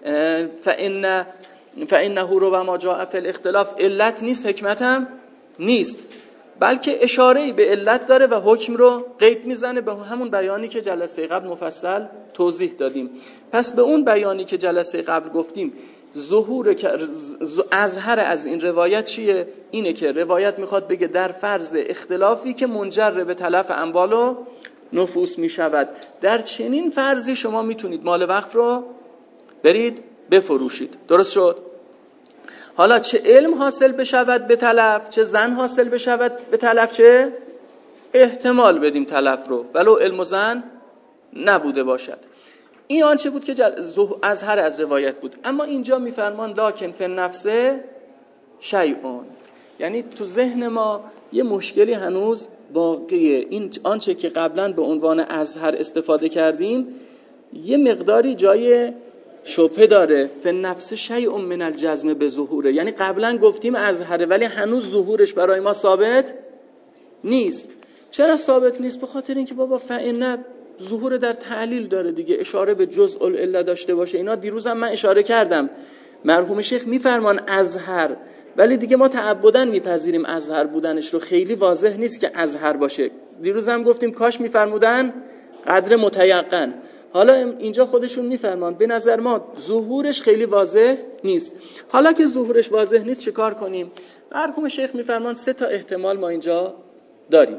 فإنه ربما جاء فی الاختلاف، علت نیست، حکمت هم نیست، بلکه اشاره‌ای به علت داره و حکم رو قید میزنه به همون بیانی که جلسه قبل مفصل توضیح دادیم. پس به اون بیانی که جلسه قبل گفتیم ظهور ازهر از این روایت چیه؟ اینه که روایت میخواد بگه در فرض اختلافی که منجر به تلف اموال و نفوس میشود، در چنین فرضی شما میتونید مال وقف رو برید بفروشید. درست شد؟ حالا چه علم حاصل بشود به تلف، چه زن حاصل بشود به تلف، چه احتمال بدیم تلف رو ولو علم و زن نبوده باشد. این آنچه بود که ازهر از روایت بود. اما اینجا میفرمان لکن فی النفس شیئون، یعنی تو ذهن ما یه مشکلی هنوز باقیه. این آنچه که قبلا به عنوان ازهر استفاده کردیم یه مقداری جای شبهه داره. فی النفس شیء من الجزم به ظهوره، یعنی قبلا گفتیم ازهره ولی هنوز ظهورش برای ما ثابت نیست. چرا ثابت نیست؟ به خاطر اینکه بابا فإن ظهور در تعلیل داره دیگه، اشاره به جزء العله داشته باشه. اینا دیروز هم من اشاره کردم. مرحوم شیخ میفرمان ازهر، ولی دیگه ما تعبداً میپذیریم ازهر بودنش رو، خیلی واضح نیست که ازهر باشه. دیروز هم گفتیم کاش میفرمودن قدر متیقن. حالا اینجا خودشون میفرمان به نظر ما ظهورش خیلی واضح نیست. حالا که ظهورش واضح نیست چه کار کنیم؟ مرحوم شیخ میفرمان 3 تا احتمال ما اینجا داریم.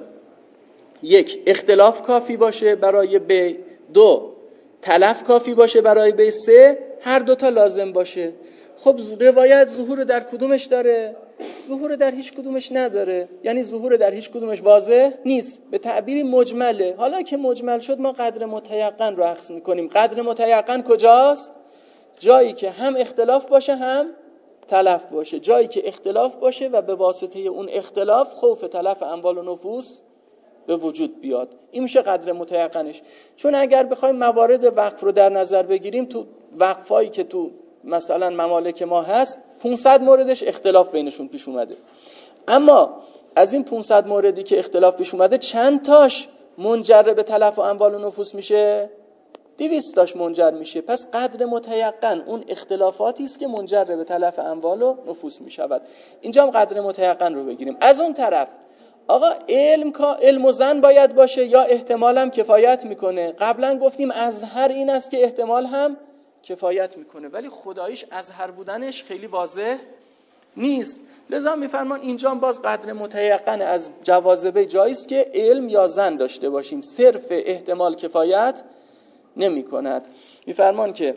1 اختلاف کافی باشه برای بیع، 2 تلف کافی باشه برای بیع، 3 هر 2 تا لازم باشه. خب روایت ظهور در کدومش داره؟ ظهور در هیچ کدومش نداره، یعنی ظهور در هیچ کدومش واضح نیست، به تعبیری مجمله. حالا که مجمل شد ما قدر متیقن رو اخذ میکنیم. قدر متیقن کجاست؟ جایی که هم اختلاف باشه هم تلف باشه، جایی که اختلاف باشه و به واسطه اون اختلاف خوف تلف اموال و نفوس به وجود بیاد. این میشه قدر متیقنش. چون اگر بخوایم موارد وقف رو در نظر بگیریم، تو وقفایی که تو مثلا ممالک ما هست 500 موردش اختلاف بینشون پیش اومده. اما از این 500 موردی که اختلاف پیش اومده چند تاش منجر به تلف و اموال و نفوس میشه؟ 200 تاش منجر میشه. پس قدر متیقن اون اختلافاتی است که منجر به تلف اموال و نفوس میشود. اینجا هم قدر متیقن رو بگیریم. از اون طرف آقا علم و ظن باید باشه یا احتمال هم کفایت میکنه؟ قبلا گفتیم اظهر این است که احتمال هم کفایت میکنه، ولی خداییش اظهر بودنش خیلی واضح نیست. لذا میفرمان اینجا باز قدر متیقن از جواذبه جاییست که علم یا ظن داشته باشیم، صرف احتمال کفایت نمی کند. میفرمان که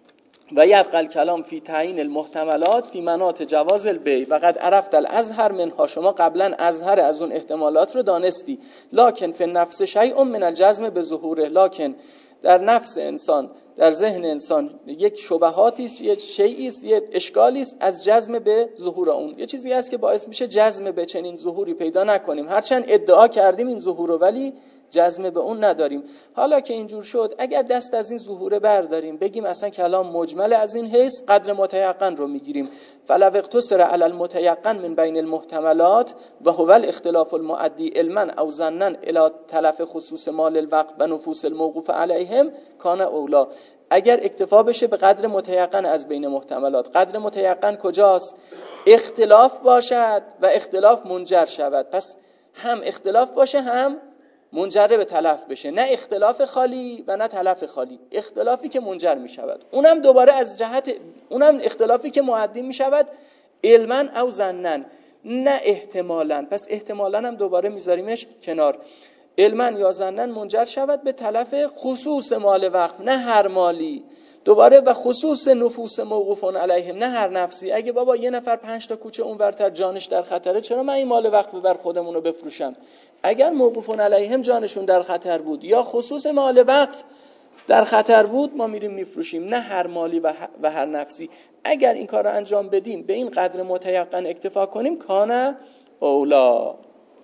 و یبقى الکلام فی تعیین المحتملات فی مناط جواز البیع و قد عرفت الازهر منها، شما قبلا ازهر از اون احتمالات رو دانستی. لکن فی النفس شیء من الجزم به ظهوره، لکن در نفس انسان، در ذهن انسان یک شبهاتی است، یک شیئی است، یک اشکالی است از جزم به ظهور اون. یه چیزی هست که باعث میشه جزم به چنین ظهوری پیدا نکنیم، هرچند ادعا کردیم این ظهور رو، ولی جزم به اون نداریم. حالا که اینجور شد، اگر دست از این ظهور برداریم، بگیم اصلا کلام مجمل از این حیث، قدر متیقن رو میگیریم. فلو اقتصر علی المتیقن من بین المحتملات و هو الاختلاف المؤدی علما او ظنا الی تلف خصوص مال الوقف و نفوس الموقوف علیهم کان اولا. اگر اکتفا بشه به قدر متیقن از بین محتملات. قدر متیقن کجاست؟ اختلاف باشد و اختلاف منجر شود. پس هم اختلاف باشه هم منجر به تلف بشه، نه اختلاف خالی و نه تلف خالی، اختلافی که منجر می شود. اونم دوباره از جهت اونم اختلافی که مؤدی می شود علما او ظنا، نه احتمالاً. پس احتمالاً هم دوباره میذاریمش کنار. علما یا ظنا منجر شود به تلف خصوص مال وقف، نه هر مالی. دوباره و خصوص نفوس موقوفون علیهم، نه هر نفسی. اگه بابا یه نفر 5 تا کوچه اونورتر جانش در خطره، چرا من این مال وقف بر خودمون رو بفروشم؟ اگر موقوفون علیهم جانشون در خطر بود یا خصوص مال وقف در خطر بود، ما میریم میفروشیم، نه هر مالی و هر نفسی. اگر این کار رو انجام بدیم، به این قدر متیقن اکتفا کنیم، کان اولا.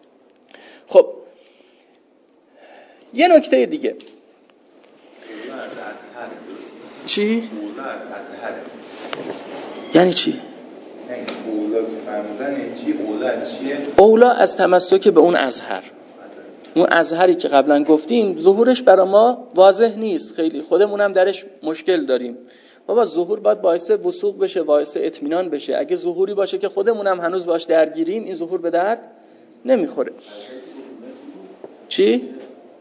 خب یه نکته دیگه. چی؟ یعنی چی؟ اولا که فرمودن چی؟ اولا از چیه؟ اولا از تمسک به اون ازهر. اون ازهری که قبلا گفتیم ظهورش برای ما واضح نیست، خیلی خودمونم درش مشکل داریم. بابا ظهور باید باعث وثوق بشه، باعث اطمینان بشه. اگه ظهوری باشه که خودمونم هنوز باش درگیریم، این ظهور به درد نمیخوره. چی؟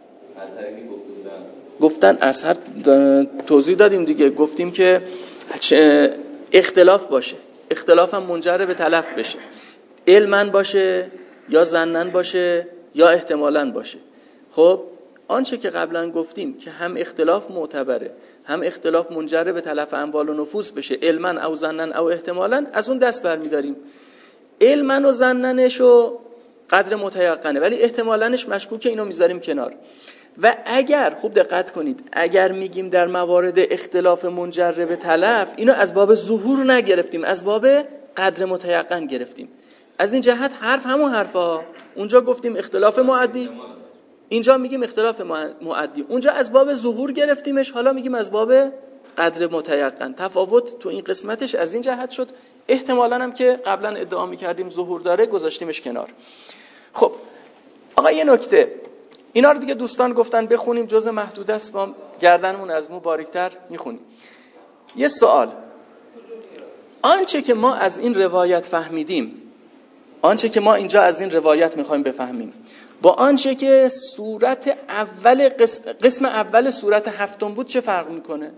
گفتن ازهر توضیح دادیم دیگه، گفتیم که اختلاف باشه، اختلاف هم منجر به تلف بشه، علما باشه یا ظنا باشه یا احتمالاً باشه. خب آنچه که قبلا گفتیم که هم اختلاف معتبره، هم اختلاف منجر به تلف اموال و نفوس بشه، علما او ظنا او احتمالاً، از اون دست برمی‌داریم. علما و ظننشو قدر متیقنه، ولی احتمالانش مشکوکه، اینو میذاریم کنار. و اگر خوب دقت کنید، اگر میگیم در موارد اختلاف منجر به تلف، اینو از باب ظهور نگرفتیم، از باب قدر متیقن گرفتیم. از این جهت حرف همون حرفا. اونجا گفتیم اختلاف مؤدی، اینجا میگیم اختلاف مؤدی. اونجا از باب ظهور گرفتیمش، حالا میگیم از باب قدر متیقن. تفاوت تو این قسمتش از این جهت شد. احتمالاً هم که قبلا ادعا میکردیم ظهور داره، گذاشتیمش کنار. خب آقا یه نکته، اینا رو دیگه دوستان گفتن بخونیم، جزء محدود است، با گردنمون از مو باریکتر میخونیم. یه سوال، آنچه که ما از این روایت فهمیدیم، آنچه که ما اینجا از این روایت میخوایم بفهمیم، با آنچه که صورت اول قسم اول صورت هفتم بود چه فرق میکنه؟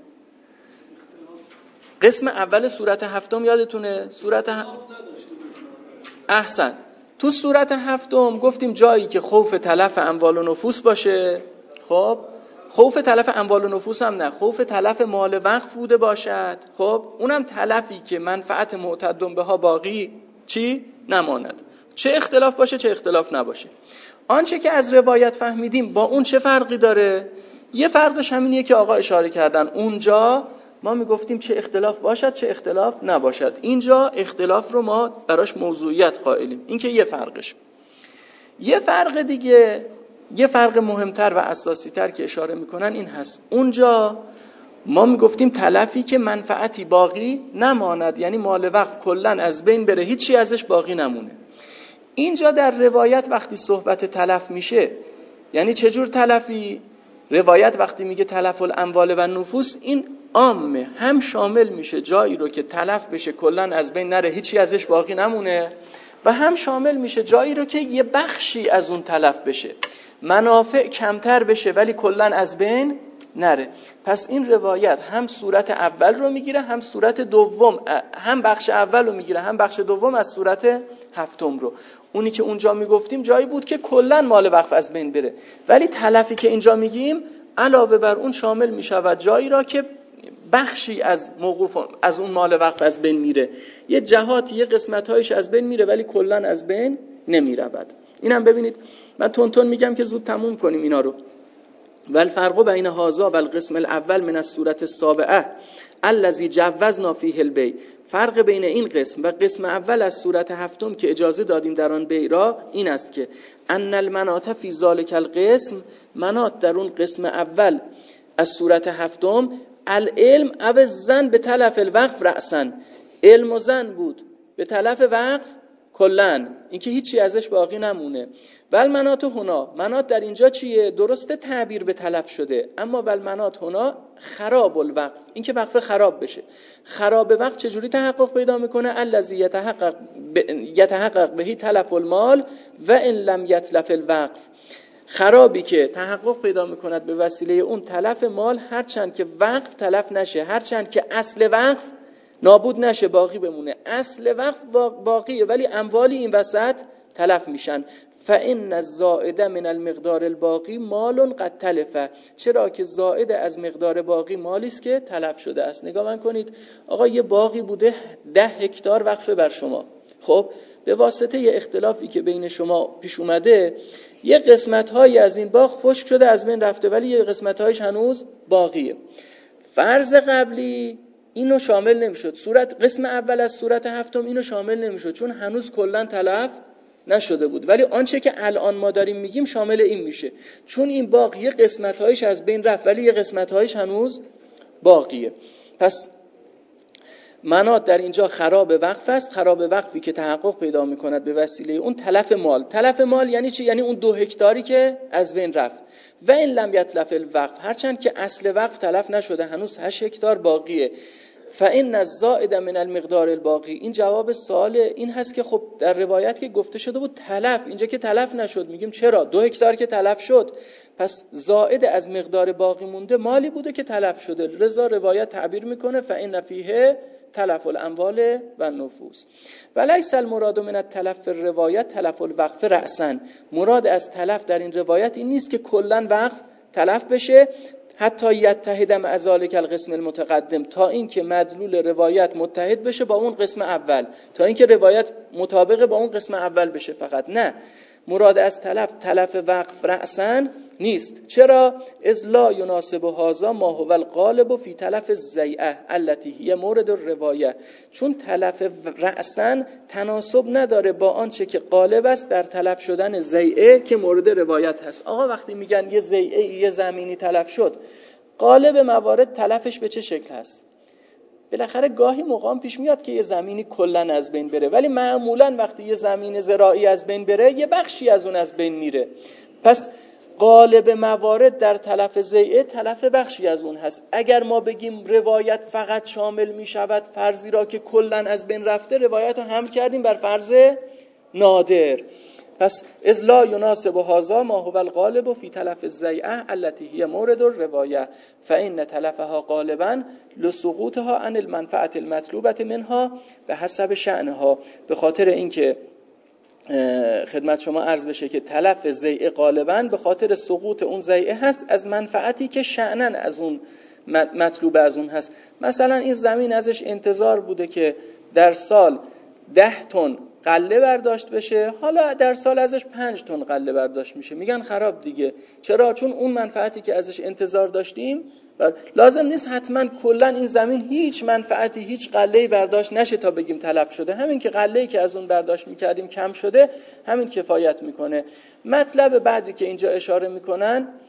قسم اول صورت هفتم یادتونه؟ احسن. تو صورت هفتم گفتیم جایی که خوف تلف اموال و نفوس باشه، خب خوف تلف اموال و نفوس هم نه، خوف تلف مال وقف بوده باشد، خب اونم تلفی که منفعت معتدم بها باقی چی؟ نماند. چه اختلاف باشه چه اختلاف نباشه. آنچه که از روایت فهمیدیم با اون چه فرقی داره؟ یه فرقش همینیه که آقا اشاره کردن. اونجا ما میگفتیم چه اختلاف باشد چه اختلاف نباشد، اینجا اختلاف رو ما براش موضوعیت قائلیم. این که یه فرقش. یه فرق دیگه، یه فرق مهمتر و اساسی تر که اشاره میکنن این هست، اونجا ما میگفتیم تلفی که منفعتی باقی نماند، یعنی مال وقف کلن از بین بره، هیچی ازش باقی نمونه. اینجا در روایت وقتی صحبت تلف میشه، یعنی چجور تلفی؟ روایت وقتی میگه تلف الاموال و نفوس، این عامه، هم شامل میشه جایی رو که تلف بشه کلن از بین نره، هیچی ازش باقی نمونه، و هم شامل میشه جایی رو که یه بخشی از اون تلف بشه، منافع کمتر بشه ولی کلن از بین نره. پس این روایت هم صورت اول رو میگیره، هم صورت دوم، هم بخش اول رو میگیره، هم بخش دوم از صورت هفتم رو. اونی که اونجا میگفتیم جایی بود که کلن مال وقف از بین بره، ولی تلفی که اینجا میگیم علاوه بر اون شامل میشود جایی را که بخشی از موقوف از اون مال وقف از بین میره، یه جهاتی یه قسمت‌هایش از بین میره ولی کلن از بین نمیرود. اینم ببینید، من تون میگم که زود تموم کنیم اینا رو. والفرق بین هذا و القسم الاول من السوره السابعه الذي جوزنا فيه البيع، فرق بین این قسم و قسم اول از سورت هفتم که اجازه دادیم در آن بیع را این است که ان المناط فی ذلک القسم، مناط در اون قسم اول از سورت هفتم، العلم او الظن به تلف الوقف رأسا، علم و ظن بود به تلف وقف کلن، اینکه هیچی ازش باقی نمونه. ول مناط هنا، مناط در اینجا چیه؟ درسته تعبیر به تلف شده، اما ول مناط هنا خراب الوقف، اینکه وقف خراب بشه. خراب وقف چجوری تحقق پیدا میکنه؟ الذی یتحقق بهی تلف المال و ان لم یتلف الوقف، خرابی که تحقق پیدا میکند به وسیله اون تلف مال، هرچند که وقف تلف نشه، هرچند که اصل وقف نابود نشه، باقی بمونه. اصل وقف باقیه ولی اموالی این وسط تلف میشن. فإن الزائد من المقدار الباقی مال قد تلف، چرا که زائد از مقدار باقی مالی است که تلف شده است. نگاه من کنید، آقا یه باقی بوده 10 هکتار وقفه بر شما، خب به واسطه یه اختلافی که بین شما پیش اومده یه قسمت‌هایی از این باغ خشک شده از بین رفته ولی یه قسمت‌هایش هنوز باقیه. فرض قبلی اینو شامل نمیشد، قسم اول از سورت هفتم اینو شامل نمیشد چون هنوز کلا تلف نشده بود، ولی آنچه که الان ما داریم میگیم شامل این میشه، چون این باغ یه قسمت‌هایش از بین رفت ولی یه قسمت‌هایش هنوز باقیه. پس مناط در اینجا خراب وقف است، خراب وقفی که تحقق پیدا میکند به وسیله اون تلف مال. تلف مال یعنی چی؟ یعنی اون 2 هکتاری که از بین رفت. و این لم یتلف الوقف، هرچند که اصل وقف تلف نشده، هنوز 8 هکتار باقیه. فإن الزائد من المقدار الباقی، این جواب سوال این هست که خب در روایت که گفته شده بود تلف، اینجا که تلف نشد، میگیم چرا؟ 2 هکتار که تلف شد، پس زائد از مقدار باقی مونده مالی بوده که تلف شده، لذا روایت تعبیر میکنه فإن فیه تلف الاموال و النفوس. ولیس المراد من التلف الروایت تلف الوقف رأسا، مراد از تلف در این روایت این نیست که کلا وقف تلف بشه، حتی یتحد مع ذلک القسم المتقدم، تا اینکه مدلول روایت متحد بشه با اون قسم اول، تا اینکه روایت مطابق با اون قسم اول بشه فقط. نه، مراد از تلف وقف رأسا نیست. چرا؟ اذ لا یناسب هذا ما هو الغالب فی تلف الزیعه التي هی مورد الروایه، چون تلف رأسا تناسب نداره با آنچه که غالب است در تلف شدن زیعه که مورد روایت هست. آقا وقتی میگن یه زیعه یه زمینی تلف شد، غالب موارد تلفش به چه شکل هست؟ بالاخره گاهی مقام پیش میاد که یه زمینی کلن از بین بره، ولی معمولا وقتی یه زمین زراعی از بین بره یه بخشی از اون از بین میره. پس غالب موارد در تلف زیعه تلف بخشی از اون هست. اگر ما بگیم روایت فقط شامل میشود فرضی را که کلن از بین رفته، روایت رو حمل کردیم بر فرض نادر. پس اذ لا یناسب هذا ما هو الغالب فی تلف الزیعه التي هي مورد الروایه فإن تلفها غالبا لسقوطها عن المنفعه المطلوبه منها به حسب شأنها. به خاطر اینکه خدمت شما عرض بشه که تلف زیعه غالبا به خاطر سقوط اون زیعه هست از منفعتی که شأنن از اون مطلوب از اون هست. مثلا این زمین ازش انتظار بوده که در سال 10 تن غله برداشت بشه، حالا در سال ازش 5 تن غله برداشت میشه، میگن خراب دیگه. چرا؟ چون اون منفعتی که ازش انتظار داشتیم، لازم نیست حتما کلا این زمین هیچ منفعتی هیچ غله‌ای برداشت نشه تا بگیم تلف شده، همین که غله‌ای که از اون برداشت میکردیم کم شده همین کفایت میکنه. مطلب بعدی که اینجا اشاره میکنن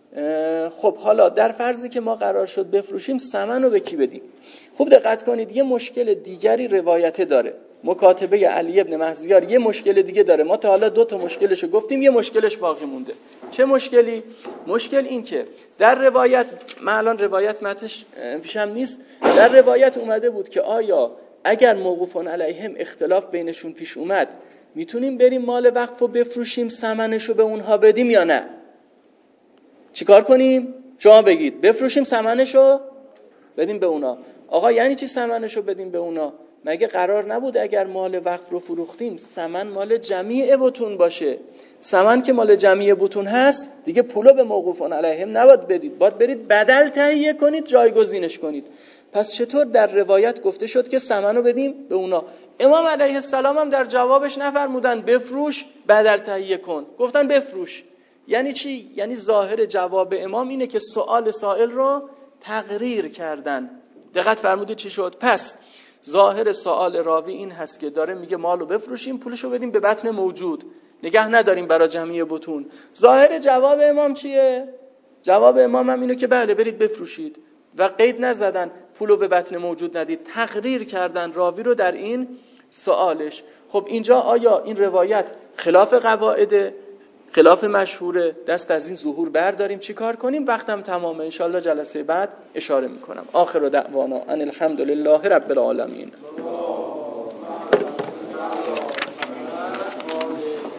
خب حالا در فرضی که ما قرار شد بفروشیم، ثمن رو به کی بدیم؟ خوب دقت کنید، یه مشکل دیگری روایته داره. مکاتبه علی ابن مهزیار یه مشکل دیگه داره. ما تا حالا 2 مشکلشو گفتیم، یه مشکلش باقی مونده. چه مشکلی؟ مشکل این که در روایت، من الان روایت متنش پیشم نیست، در روایت اومده بود که آیا اگر موقوفون علیهم اختلاف بینشون پیش اومد میتونیم بریم مال وقف رو بفروشیم ثمنشو به اونها بدیم یا نه؟ چیکار کنیم؟ شما بگید. بفروشیم ثمنشو بدیم به اونا. آقا یعنی چی ثمنشو بدیم به اونا؟ مگه قرار نبود اگر مال وقف رو فروختیم ثمن مال جمیع بطون باشه؟ ثمن که مال جمیع بطون هست دیگه پولو به موقوفون علیهم نباید بدید، باید برید بدل تهیه کنید، جایگزینش کنید. پس چطور در روایت گفته شد که ثمنو بدیم به اونا؟ امام علیه السلام هم در جوابش نفرمودن بفروش بدل تهیه کن، گفتن بفروش. یعنی چی؟ یعنی ظاهر جواب امام اینه که سوال سائل رو تقریر کردن. دقت فرمودید چی شد؟ پس ظاهر سوال راوی این هست که داره میگه مالو بفروشیم، پولشو بدیم به بطن موجود، نگه نداریم برای جمعی بطون. ظاهر جواب امام چیه؟ جواب امام هم اینه که بله برید بفروشید و قید نزدن پولو به بطن موجود ندید، تقریر کردن راوی رو در این سوالش. خب اینجا آیا این روایت خلاف قواعد، خلاف مشهوره؟ دست از این ظهور برداریم، چی کار کنیم؟ وقتم تمامه، انشالله جلسه بعد اشاره میکنم. آخر دعوانا ان الحمدلله رب العالمین.